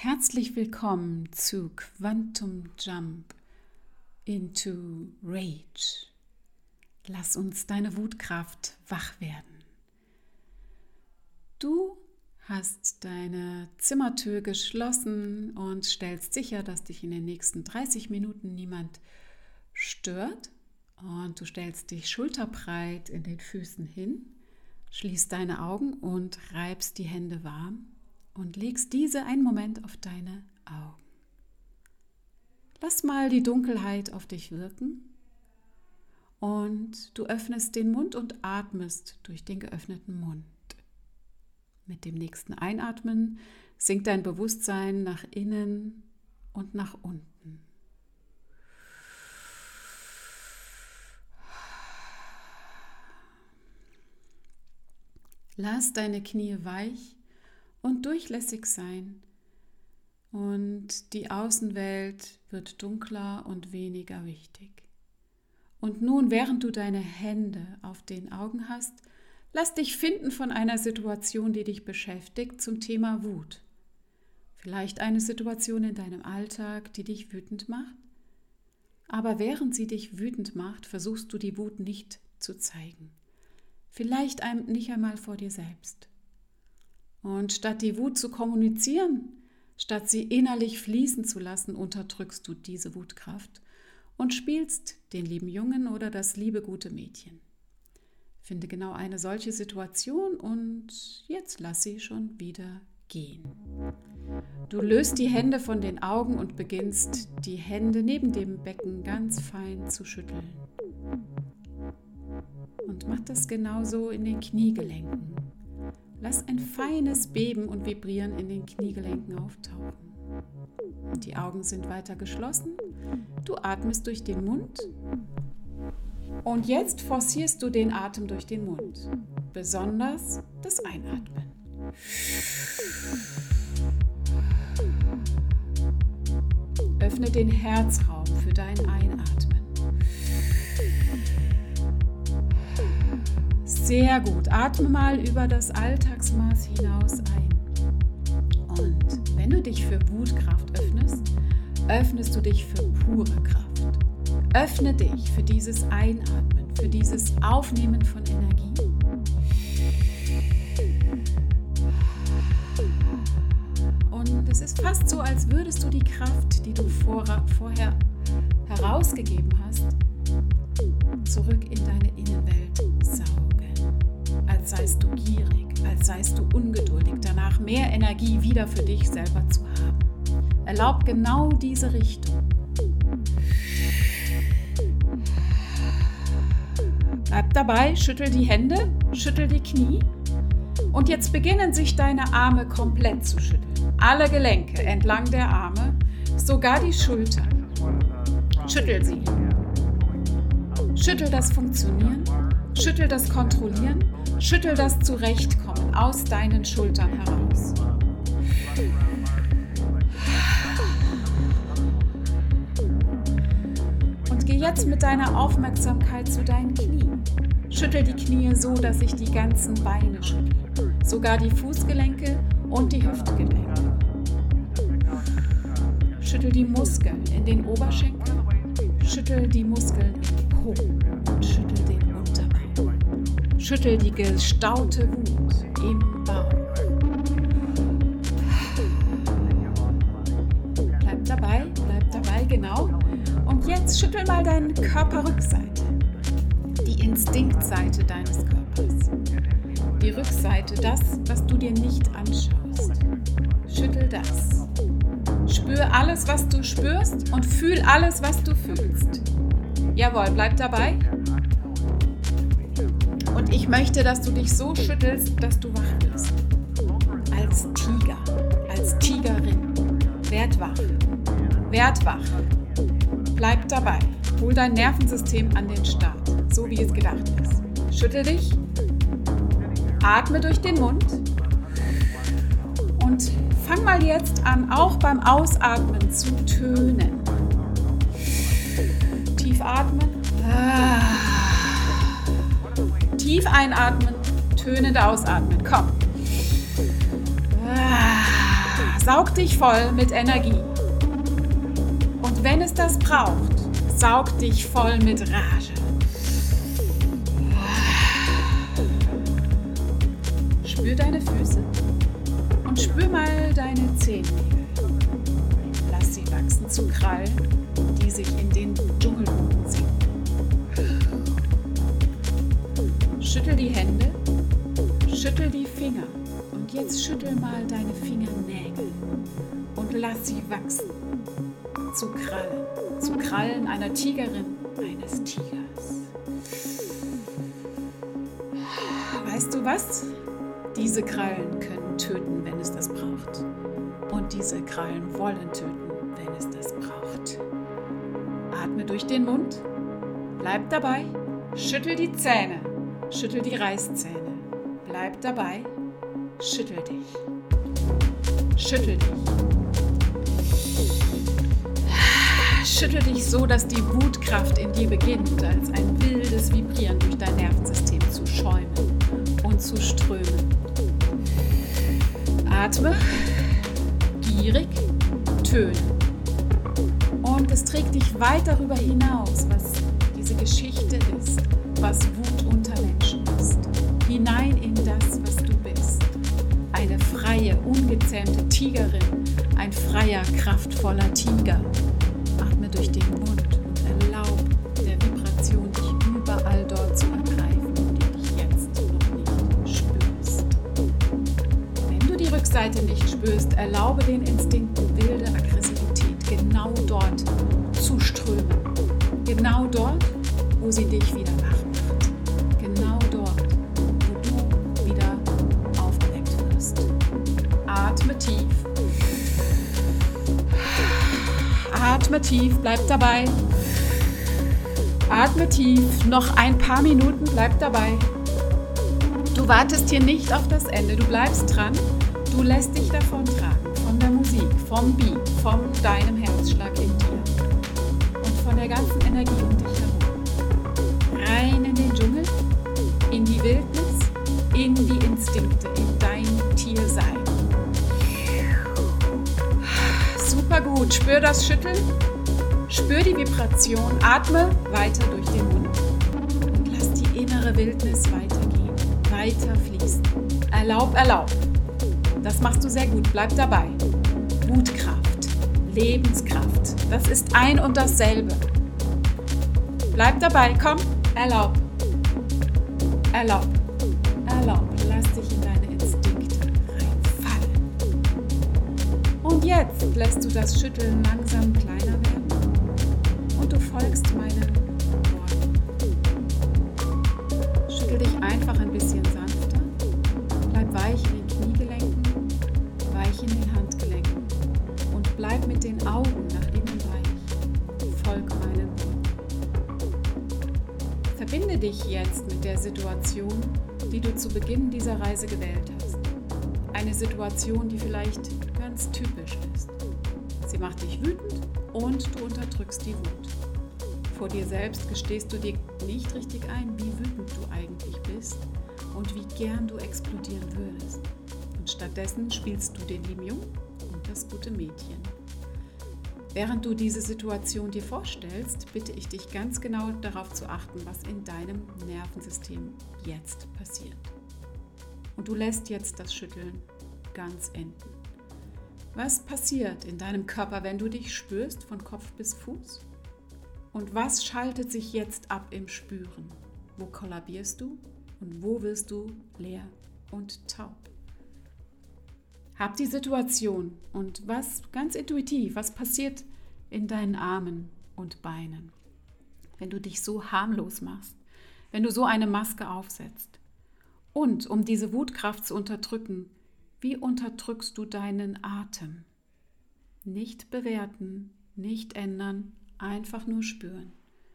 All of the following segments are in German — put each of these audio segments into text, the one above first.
Herzlich willkommen zu Quantum Jump into Rage. Lass uns deine Wutkraft wach werden. Du hast deine Zimmertür geschlossen und stellst sicher, dass dich in den nächsten 30 Minuten niemand stört. Und du stellst dich schulterbreit in den Füßen hin, schließt deine Augen und reibst die Hände warm und legst diese einen Moment auf deine Augen. Lass mal die Dunkelheit auf dich wirken und du öffnest den Mund und atmest durch den geöffneten Mund. Mit dem nächsten Einatmen sinkt dein Bewusstsein nach innen und nach unten. Lass deine Knie weich und durchlässig sein und die Außenwelt wird dunkler und weniger wichtig. Und nun, während du deine Hände auf den Augen hast, lass dich finden von einer Situation, die dich beschäftigt, zum Thema Wut. Vielleicht eine Situation in deinem Alltag, die dich wütend macht. Aber während sie dich wütend macht, versuchst du die Wut nicht zu zeigen. Vielleicht nicht einmal vor dir selbst. Und statt die Wut zu kommunizieren, statt sie innerlich fließen zu lassen, unterdrückst du diese Wutkraft und spielst den lieben Jungen oder das liebe gute Mädchen. Finde genau eine solche Situation und jetzt lass sie schon wieder gehen. Du löst die Hände von den Augen und beginnst, die Hände neben dem Becken ganz fein zu schütteln. Und mach das genauso in den Kniegelenken. Lass ein feines Beben und Vibrieren in den Kniegelenken auftauchen. Die Augen sind weiter geschlossen. Du atmest durch den Mund. Und jetzt forcierst du den Atem durch den Mund. Besonders das Einatmen. Öffne den Herzraum für dein Einatmen. Sehr gut. Atme mal über das Alltagsmaß hinaus ein. Und wenn du dich für Wutkraft öffnest, öffnest du dich für pure Kraft. Öffne dich für dieses Einatmen, für dieses Aufnehmen von Energie. Und es ist fast so, als würdest du die Kraft, die du vorher herausgegeben hast, zurück in deine Innenwelt saugen. Als seist du gierig, als seist du ungeduldig, danach mehr Energie wieder für dich selber zu haben. Erlaub genau diese Richtung. Bleib dabei, schüttel die Hände, schüttel die Knie und jetzt beginnen sich deine Arme komplett zu schütteln. Alle Gelenke entlang der Arme, sogar die Schultern. Schüttel sie. Schüttel das Funktionieren, schüttel das Kontrollieren, schüttel das Zurechtkommen aus deinen Schultern heraus. Und geh jetzt mit deiner Aufmerksamkeit zu deinen Knien. Schüttel die Knie so, dass sich die ganzen Beine schütteln, sogar die Fußgelenke und die Hüftgelenke. Schüttel die Muskeln in den Oberschenkeln, schüttel die Muskeln im Po und schüttel den Unterbauch. Schüttel die gestaute Wut im Bauch. Bleib dabei, genau. Und jetzt schüttel mal deine Körperrückseite, die Instinktseite deines Körpers. Die Rückseite, das, was du dir nicht anschaust. Schüttel das. Spür alles, was du spürst und fühl alles, was du fühlst. Jawohl, bleib dabei. Und ich möchte, dass du dich so schüttelst, dass du wach wirst. Als Tiger, als Tigerin. Werd wach. Bleib dabei. Hol dein Nervensystem an den Start, so wie es gedacht ist. Schüttel dich. Atme durch den Mund. Und fang mal jetzt an, auch beim Ausatmen zu tönen. Tief atmen. Tief einatmen, tönend ausatmen. Komm. Saug dich voll mit Energie. Und wenn es das braucht, saug dich voll mit Rage. Spür deine Füße und spür mal deine Zehennägel. Lass sie wachsen zu Krallen, die sich in den Dschungelboden ziehen. Schüttel die Hände, schüttel die Finger und jetzt schüttel mal deine Fingernägel und lass sie wachsen zu Krallen einer Tigerin, eines Tigers. Weißt du was? Diese Krallen können töten, wenn es das braucht. Und diese Krallen wollen töten, wenn es das braucht. Atme durch den Mund, bleib dabei, schüttel die Zähne, schüttel die Reißzähne, bleib dabei, schüttel dich, schüttel dich. Schüttel dich so, dass die Wutkraft in dir beginnt, als ein wildes Vibrieren durch dein Nervensystem zu schäumen und zu strömen. Atme, gierig, töne. Und es trägt dich weit darüber hinaus, was diese Geschichte ist, was Wut unter Menschen ist, hinein in das, was du bist. Eine freie, ungezähmte Tigerin, ein freier, kraftvoller Tiger. Atme durch den Mund und erlaub der Vibration, dich überall dort zu ergreifen, wo du dich jetzt noch nicht spürst. Wenn du die Rückseite nicht spürst, erlaube den Instinkten wilde Aggressivität genau dort zu strömen. Genau dort, wo sie dich wieder wach macht. Genau dort, wo du wieder aufgeweckt wirst. Atme tief. Atme tief, bleib dabei. Atme tief, noch ein paar Minuten, bleib dabei. Du wartest hier nicht auf das Ende, du bleibst dran. Du lässt dich davon tragen, von der Musik, vom Beat, von deinem Herzschlag in dir und von der ganzen Energie um dich herum. Rein in den Dschungel, in die Wildnis, in die Instinkte, in dein Tiersein. Super gut, spür das Schütteln, spür die Vibration, atme weiter durch den Mund und lass die innere Wildnis weitergehen, weiter fließen. Erlaub. Das machst du sehr gut, bleib dabei. Wutkraft, Lebenskraft, das ist ein und dasselbe. Bleib dabei, komm, erlaub. Lass dich in deine Instinkte reinfallen. Und jetzt lässt du das Schütteln langsam kleiner werden und du folgst meinen Worten. Schüttel dich einfach ein bisschen sanfter, bleib weich in den Kniegelenken, weich in den Handgelenken und bleib mit den Augen nach innen weich. Folg meinen Worten. Verbinde dich jetzt mit der Situation, die du zu Beginn dieser Reise gewählt hast. Eine Situation, die vielleicht ganz typisch ist. Sie macht dich wütend und du unterdrückst die Wut. Vor dir selbst gestehst du dir nicht richtig ein, wie wütend du eigentlich bist und wie gern du explodieren würdest. Und stattdessen spielst du den lieben Jungen und das gute Mädchen. Während du diese Situation dir vorstellst, bitte ich dich ganz genau darauf zu achten, was in deinem Nervensystem jetzt passiert. Und du lässt jetzt das Schütteln ganz enden. Was passiert in deinem Körper, wenn du dich spürst, von Kopf bis Fuß? Und was schaltet sich jetzt ab im Spüren? Wo kollabierst du und wo wirst du leer und taub? Hab die Situation und was ganz intuitiv, was passiert in deinen Armen und Beinen, wenn du dich so harmlos machst, wenn du so eine Maske aufsetzt. Und um diese Wutkraft zu unterdrücken, wie unterdrückst du deinen Atem? Nicht bewerten, nicht ändern, einfach nur spüren.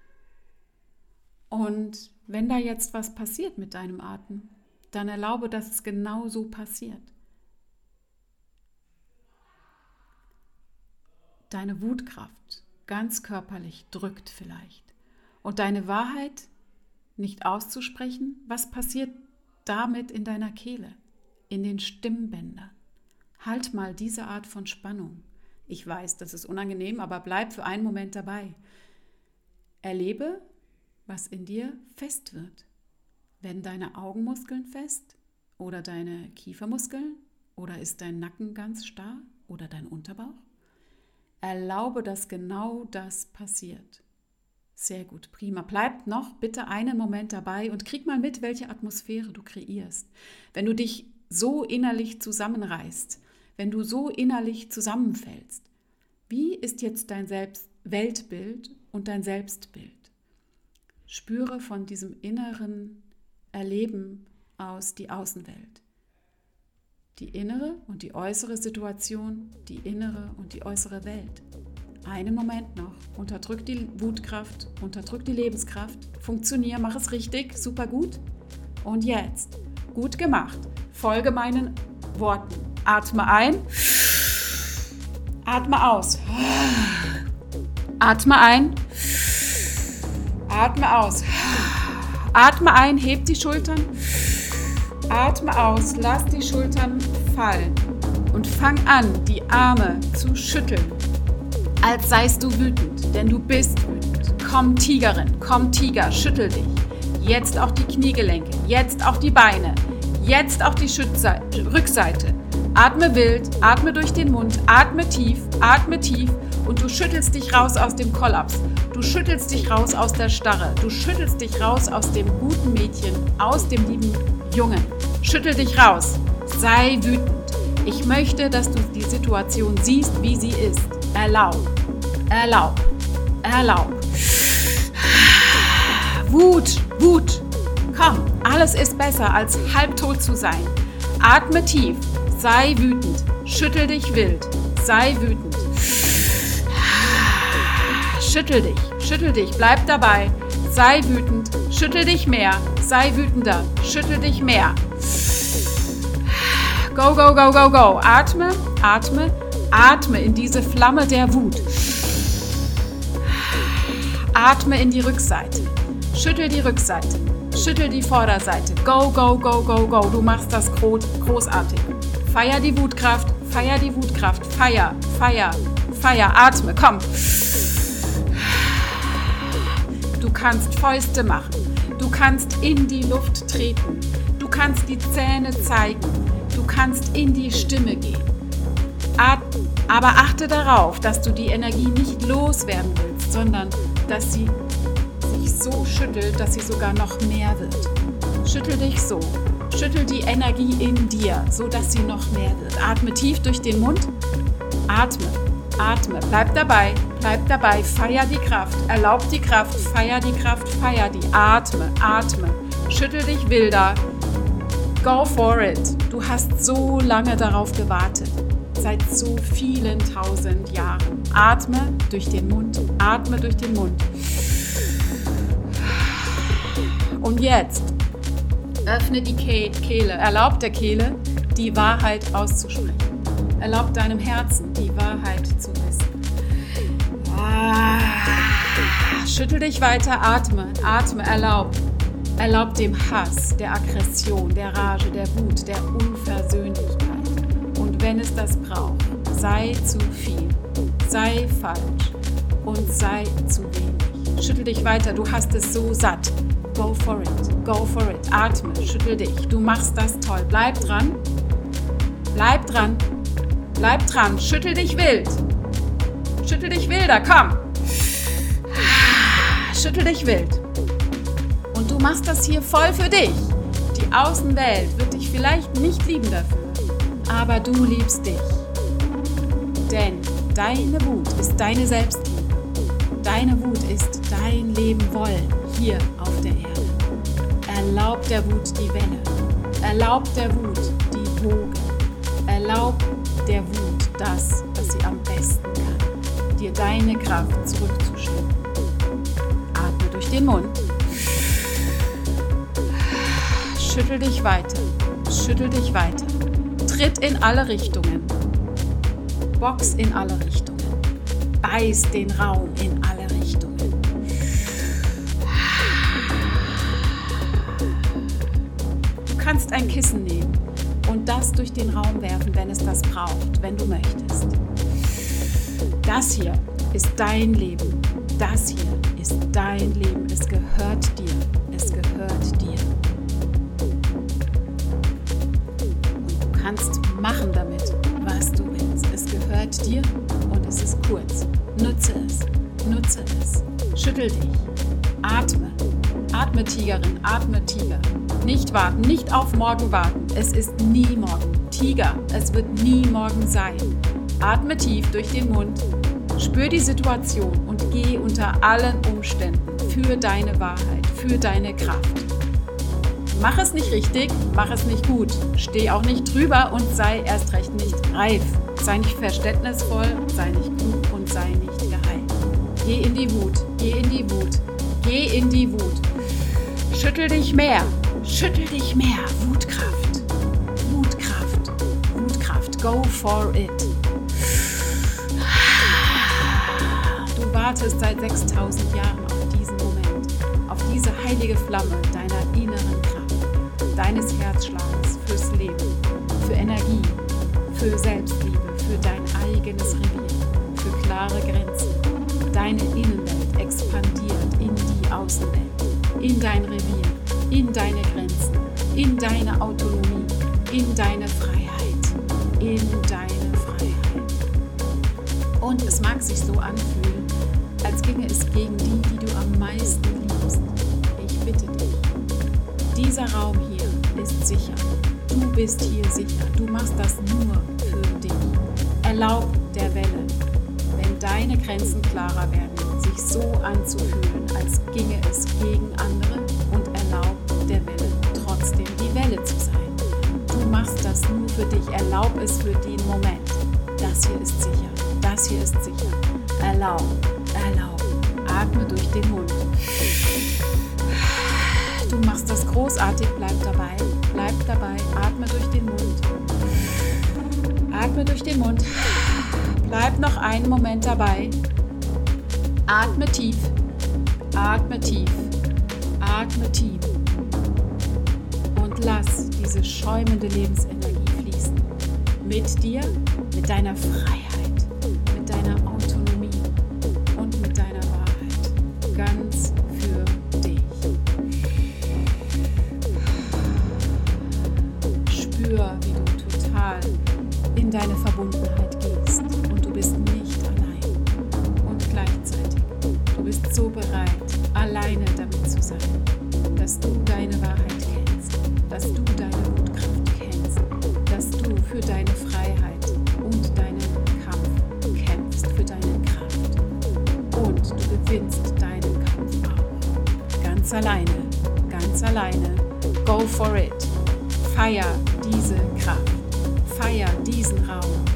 Und wenn da jetzt was passiert mit deinem Atem, dann erlaube, dass es genau so passiert. Deine Wutkraft ganz körperlich drückt vielleicht. Und deine Wahrheit nicht auszusprechen, was passiert damit in deiner Kehle, in den Stimmbändern? Halt mal diese Art von Spannung. Ich weiß, das ist unangenehm, aber bleib für einen Moment dabei. Erlebe, was in dir fest wird. Werden deine Augenmuskeln fest oder deine Kiefermuskeln oder ist dein Nacken ganz starr oder dein Unterbauch? Erlaube, dass genau das passiert. Sehr gut, prima. Bleib noch bitte einen Moment dabei und krieg mal mit, welche Atmosphäre du kreierst. Wenn du dich so innerlich zusammenreißt, wenn du so innerlich zusammenfällst, wie ist jetzt dein Weltbild und dein Selbstbild? Spüre von diesem inneren Erleben aus die Außenwelt. Die innere und die äußere Situation, die innere und die äußere Welt. Einen Moment noch. Unterdrück die Wutkraft, unterdrück die Lebenskraft. Funktionier, mach es richtig, super gut. Und jetzt, gut gemacht. Folge meinen Worten. Atme ein, atme aus. Atme ein, atme aus. Atme ein, heb die Schultern. Atme aus, lass die Schultern fallen und fang an, die Arme zu schütteln, als seist du wütend, denn du bist wütend. Komm Tigerin, komm Tiger, schüttel dich. Jetzt auch die Kniegelenke, jetzt auch die Beine, jetzt auch die Rückseite. Atme wild, atme durch den Mund, atme tief und du schüttelst dich raus aus dem Kollaps. Du schüttelst dich raus aus der Starre. Du schüttelst dich raus aus dem guten Mädchen, aus dem lieben Jungen. Schüttel dich raus. Sei wütend. Ich möchte, dass du die Situation siehst, wie sie ist. Erlaub. Wut. Komm, alles ist besser, als halbtot zu sein. Atme tief. Sei wütend. Schüttel dich wild. Sei wütend. Schüttel dich, bleib dabei. Sei wütend, schüttel dich mehr. Sei wütender, schüttel dich mehr. Go. Atme in diese Flamme der Wut. Atme in die Rückseite. Schüttel die Rückseite. Schüttel die Vorderseite. Go. Du machst das großartig. Feier die Wutkraft. Feier. Atme, komm. Du kannst Fäuste machen. Du kannst in die Luft treten. Du kannst die Zähne zeigen. Du kannst in die Stimme gehen. Aber achte darauf, dass du die Energie nicht loswerden willst, sondern dass sie sich so schüttelt, dass sie sogar noch mehr wird. Schüttel dich so. Schüttel die Energie in dir, so dass sie noch mehr wird. Atme tief durch den Mund. Atme. Bleib dabei. Feier die Kraft. Erlaub die Kraft. Feier die. Atme. Schüttel dich wilder. Go for it. Du hast so lange darauf gewartet. Seit so vielen 1000 Jahren. Atme durch den Mund. Und jetzt öffne die Kehle. Erlaub der Kehle, die Wahrheit auszusprechen. Erlaub deinem Herzen, die Wahrheit zu wissen. Schüttel dich weiter, atme, erlaub dem Hass, der Aggression, der Rage, der Wut, der Unversöhnlichkeit. Und wenn es das braucht, sei zu viel, sei falsch und sei zu wenig. Schüttel dich weiter, du hast es so satt. Go for it, atme, schüttel dich, du machst das toll. Bleib dran, schüttel dich wild. Schüttel dich wilder, komm. Schüttel dich wild. Und du machst das hier voll für dich. Die Außenwelt wird dich vielleicht nicht lieben dafür, aber du liebst dich. Denn deine Wut ist deine Selbstliebe. Deine Wut ist dein Leben wollen hier auf der Erde. Erlaub der Wut die Welle. Erlaub der Wut die Woge. Erlaub der Wut das, was sie am besten kann. Dir deine Kraft zurückzuschieben. Atme durch den Mund. Schüttel dich weiter. Tritt in alle Richtungen. Box in alle Richtungen. Beiß den Raum in alle Richtungen. Du kannst ein Kissen nehmen. und das durch den Raum werfen, wenn es das braucht, wenn du möchtest. Das hier ist dein Leben. Das hier ist dein Leben. Es gehört dir. Es gehört dir. Und du kannst machen damit, was du willst. Es gehört dir und es ist kurz. Nutze es. Nutze es. Schüttel dich. Atme. Atme, Tigerin. Atme, Tiger. Nicht warten. Nicht auf morgen warten. Es ist nie morgen. Tiger. Es wird nie morgen sein. Atme tief durch den Mund. Spür die Situation und geh unter allen Umständen für deine Wahrheit, für deine Kraft. Mach es nicht richtig, mach es nicht gut. Steh auch nicht drüber und sei erst recht nicht reif. Sei nicht verständnisvoll, sei nicht klug und sei nicht geheilt. Geh in die Wut, geh in die Wut, geh in die Wut. Schüttel dich mehr, Wutkraft, Wutkraft, Wutkraft. Go for it. Du wartest seit 6000 Jahren auf diesen Moment, auf diese heilige Flamme deiner inneren Kraft, deines Herzschlags fürs Leben, für Energie, für Selbstliebe, für dein eigenes Revier, für klare Grenzen. Deine Innenwelt expandiert in die Außenwelt, in dein Revier, in deine Grenzen, in deine Autonomie, in deine Freiheit, in deine Freiheit. Und es mag sich so anfühlen, als ginge es gegen die, die du am meisten liebst. Ich bitte dich, dieser Raum hier ist sicher. Du bist hier sicher. Du machst das nur für dich. Erlaub der Welle, wenn deine Grenzen klarer werden, sich so anzufühlen, als ginge es gegen andere, und erlaub der Welle trotzdem die Welle zu sein. Du machst das nur für dich. Erlaub es für den Moment. Das hier ist sicher. Das hier ist sicher. Erlaub. Erlaub. Atme durch den Mund. Du machst das großartig. Bleib dabei. Bleib dabei. Atme durch den Mund. Atme durch den Mund. Bleib noch einen Moment dabei. Atme tief. Atme tief. Atme tief. Und lass diese schäumende Lebensenergie fließen. Mit dir, mit deiner Freiheit, mit deiner Autonomie und mit deiner Wahrheit. Ganz für dich. Spür, wie du total in deine Verbundenheit gehst und du bist nicht allein. Und gleichzeitig, du bist so bereit, alleine damit zu sein, dass du deine Wahrheit kennst, dass du deine Wutkraft kennst, dass du für deine Freiheit und deinen Kampf kämpfst, für deine Kraft. Und du gewinnst deinen Kampf auch. Ganz alleine, ganz alleine. Go for it. Feier diese Kraft. Feier diesen Raum.